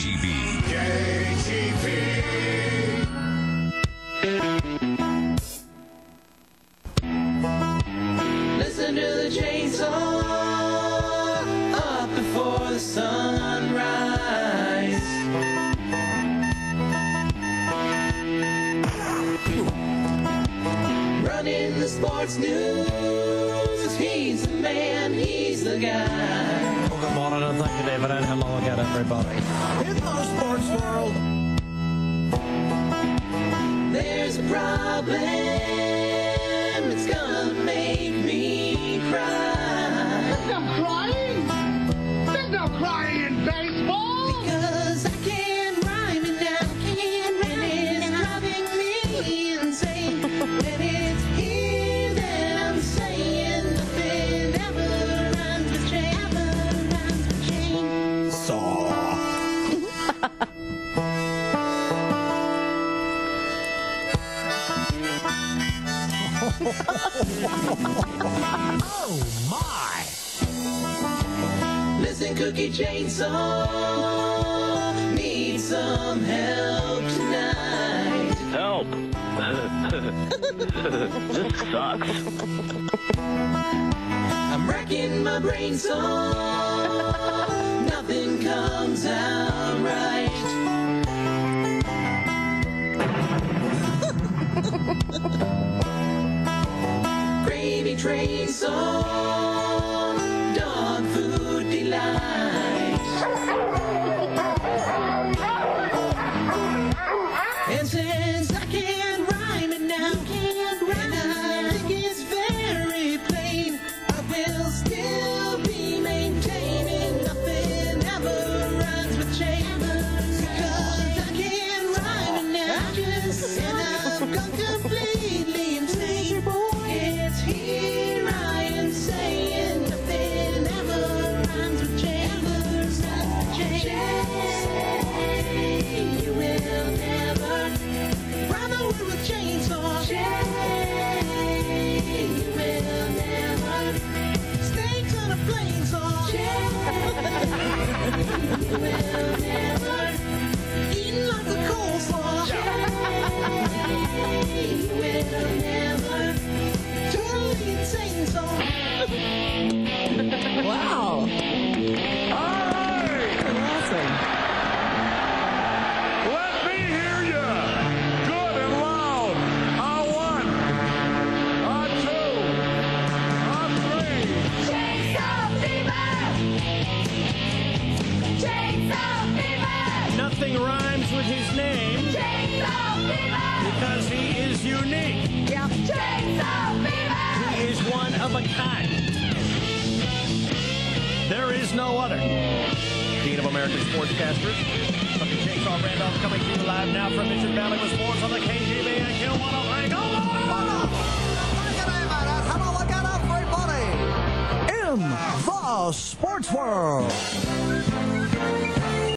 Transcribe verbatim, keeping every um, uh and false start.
T V. K T V. Listen to the chainsaw up before the sunrise. Running the sports news, he's the man, he's the guy. Well, good morning and thank you, David, and hello again, everybody. In the sports world, there's a problem, it's gonna make me cry. There's no crying! There's no crying in baseball! Because I can't rhyme it now, can't rhyme it now. Driving me insane. When it's here that I'm saying nothing ever rhymes with chain, ever rhymes with chain. oh my! Listen, Cookie Chainsaw, need some help tonight. Help! This sucks. I'm racking my brain so nothing comes out right. Gravy train song, dog food delight. And since I can't rhyme it now, can't rhyme, and I think it's very plain, I will still be maintaining nothing ever rhymes with chain. Because I can't rhyme it now, just, and I've gone completely insane. It's here I am saying nothing ever rhymes with chain. You will never rhyme the word with chainsaw. You will never snakes on a plane saw. You will never eating like a coleslaw. You will never totally insane song. Wow. All right! Awesome. Let me hear ya. Good and loud. A one, a two, a three. Chainsaw Fever! Chainsaw Fever! Nothing rhymes with his name Chainsaw Fever! because he is unique. Yeah. Chainsaw Fever! He is one of a kind. There is no other. Dean of American Sportscasters, Cookie Chainsaw Randolph, coming to you live now from Mission Valley with sports on the K G B and Kill one oh three. Go on! Have a look at everybody in the sports world.